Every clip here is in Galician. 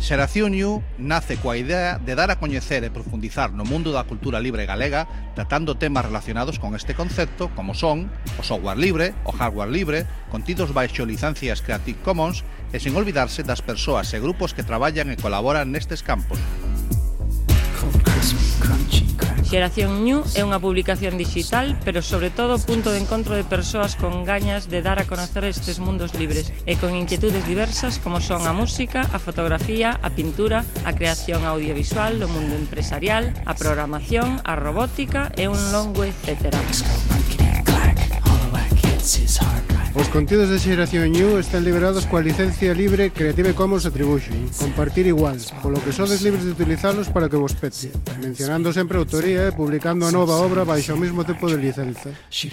Xeración New nace coa idea de dar a coñecer e profundizar no mundo da cultura libre galega, tratando temas relacionados con este concepto, como son o software libre, o hardware libre, contidos baixo licencias Creative Commons e sen olvidarse das persoas e grupos que traballan e colaboran nestes campos. Xeración New é unha publicación digital, pero sobre todo punto de encontro de persoas con gañas de dar a conocer estes mundos libres e con inquietudes diversas como son a música, a fotografía, a pintura, a creación audiovisual, o mundo empresarial, a programación, a robótica e un longo etcétera. Os contidos de Xeración New están liberados coa licencia libre Creative Commons Attribution, compartir igual, polo que sodes libres de utilizalos para que vos pete, mencionando sempre a autoría e publicando a nova obra baixo o mesmo tipo de licenza.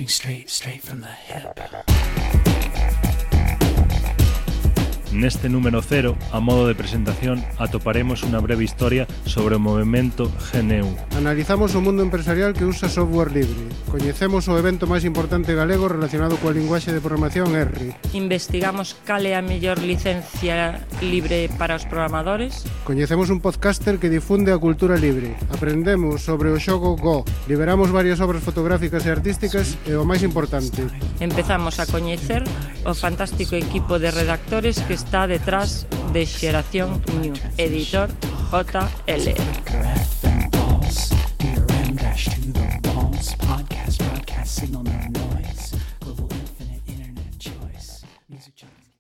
Neste número 0, a modo de presentación, atoparemos unha breve historia sobre o movemento GNU. Analizamos o mundo empresarial que usa software libre. Coñecemos o evento máis importante galego relacionado coa linguaxe de programación R. Investigamos cal é a mellor licencia libre para os programadores. Coñecemos un podcaster que difunde a cultura libre. Aprendemos sobre o xogo Go. Liberamos varias obras fotográficas e artísticas e o máis importante. Empezamos a coñecer o fantástico equipo de redactores que está detrás de Xeración New, editor JL.